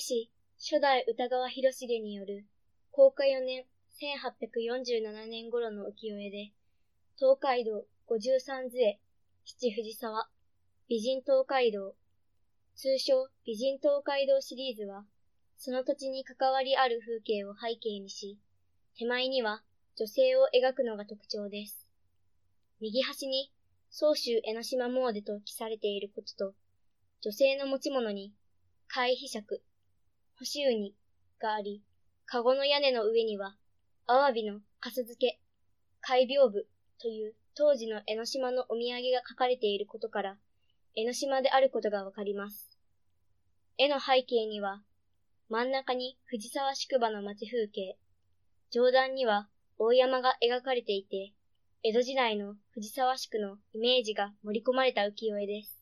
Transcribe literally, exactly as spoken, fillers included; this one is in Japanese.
市初代歌川広重による弘化よねんせんはっぴゃくよんじゅうななねん頃の浮世絵で、東海道五十三図七藤沢、美人東海道、通称美人東海道シリーズは、その土地に関わりある風景を背景にし、手前には女性を描くのが特徴です。右端に総州江ノ島詣と記されていることと、女性の持ち物に貝飛尺、干しウニがあり、かごの屋根の上には、アワビのかす漬け、貝屏風という当時の江ノ島のお土産が書かれていることから、江ノ島であることがわかります。絵の背景には、真ん中に藤沢宿場の町風景、上段には大山が描かれていて、江戸時代の藤沢宿のイメージが盛り込まれた浮世絵です。